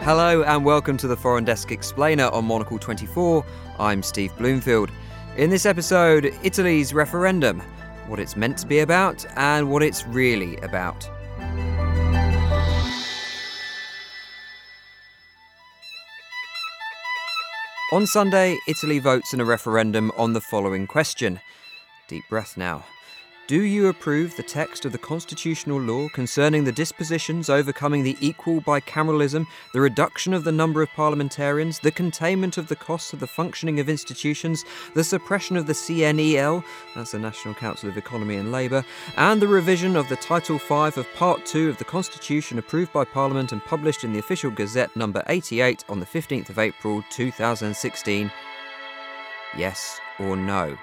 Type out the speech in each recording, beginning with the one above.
Hello and welcome to the Foreign Desk Explainer on Monocle 24. I'm Steve Bloomfield. In this episode, Italy's referendum, what it's meant to be about and what it's really about. On Sunday, Italy votes in a referendum on the following question. Deep breath now. Do you approve the text of the constitutional law concerning the dispositions overcoming the equal bicameralism, the reduction of the number of parliamentarians, the containment of the costs of the functioning of institutions, the suppression of the CNEL, that's the National Council of Economy and Labour, and the revision of the Title V of Part 2 of the Constitution approved by Parliament and published in the Official Gazette number 88 on the 15th of April 2016? Yes or no?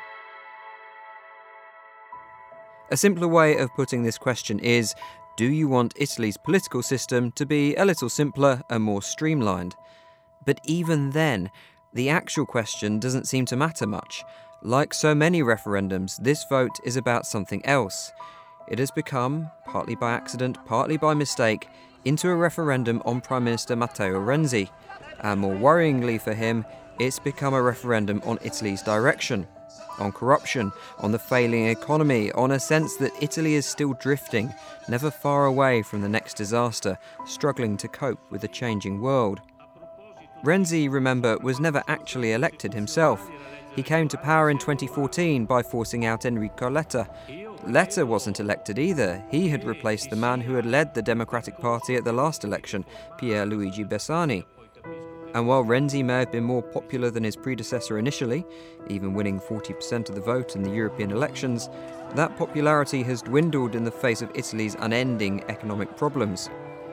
A simpler way of putting this question is, do you want Italy's political system to be a little simpler and more streamlined? But even then, the actual question doesn't seem to matter much. Like so many referendums, this vote is about something else. It has become, partly by accident, partly by mistake, into a referendum on Prime Minister Matteo Renzi. And more worryingly for him, it's become a referendum on Italy's direction. On corruption, on the failing economy, on a sense that Italy is still drifting, never far away from the next disaster, struggling to cope with a changing world. Renzi, remember, was never actually elected himself. He came to power in 2014 by forcing out Enrico Letta. Letta wasn't elected either. He had replaced the man who had led the Democratic Party at the last election, Pierluigi Bersani. And while Renzi may have been more popular than his predecessor initially, even winning 40% of the vote in the European elections, that popularity has dwindled in the face of Italy's unending economic problems.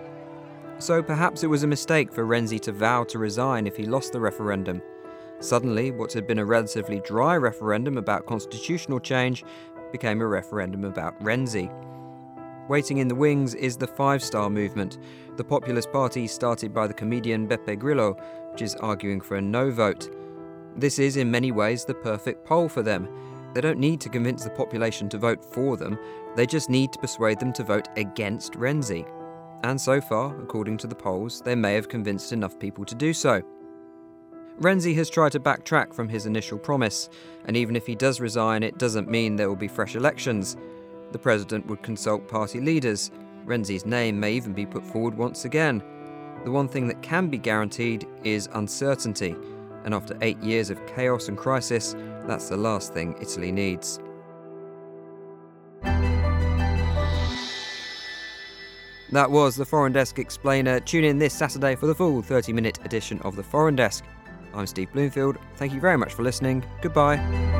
So perhaps it was a mistake for Renzi to vow to resign if he lost the referendum. Suddenly, what had been a relatively dry referendum about constitutional change became a referendum about Renzi. Waiting in the wings is the Five Star Movement, the populist party started by the comedian Beppe Grillo, which is arguing for a no vote. This is in many ways the perfect poll for them. They don't need to convince the population to vote for them, they just need to persuade them to vote against Renzi. And so far, according to the polls, they may have convinced enough people to do so. Renzi has tried to backtrack from his initial promise, and even if he does resign, it doesn't mean there will be fresh elections. The president would consult party leaders. Renzi's name may even be put forward once again. The one thing that can be guaranteed is uncertainty, and after 8 years of chaos and crisis, that's the last thing Italy needs. That was the Foreign Desk Explainer. Tune in this Saturday for the full 30-minute edition of the Foreign Desk. I'm Steve Bloomfield. Thank you very much for listening. Goodbye.